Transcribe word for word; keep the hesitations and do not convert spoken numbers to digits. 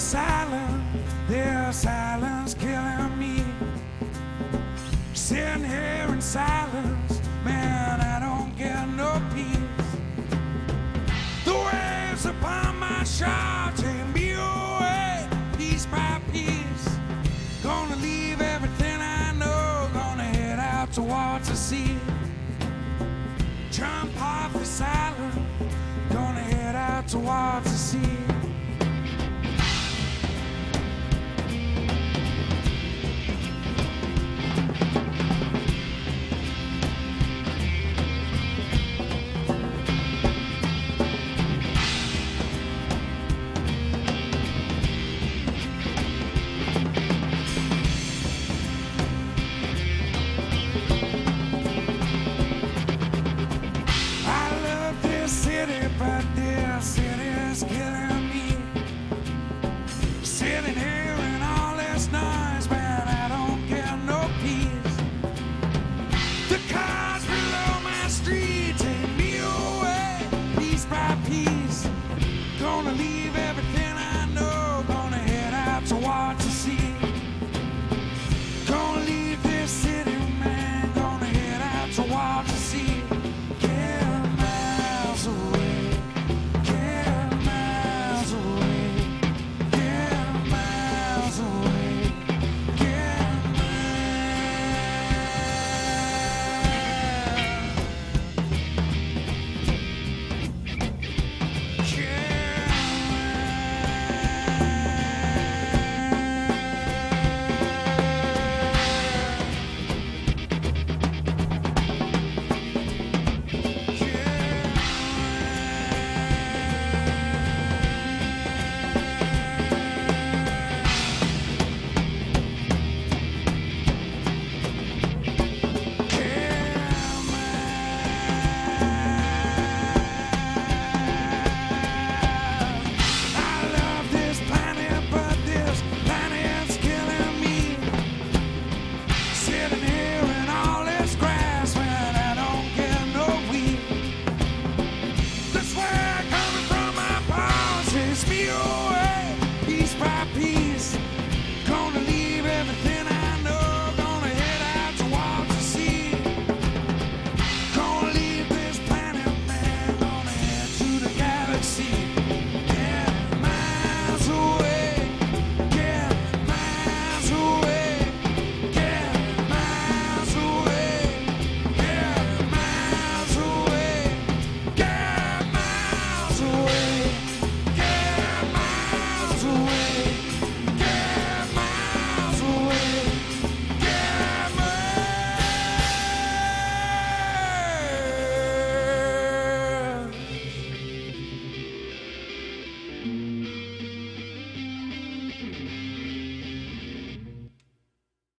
silent, their silence killing me. Sitting here in silence, man, I don't get no peace. The waves upon my shore take me away, piece by piece. Gonna leave everything I know, gonna head out towards the sea. Jump off the silence, gonna head out towards the sea. But this city's killing me. Sitting here in all this noise.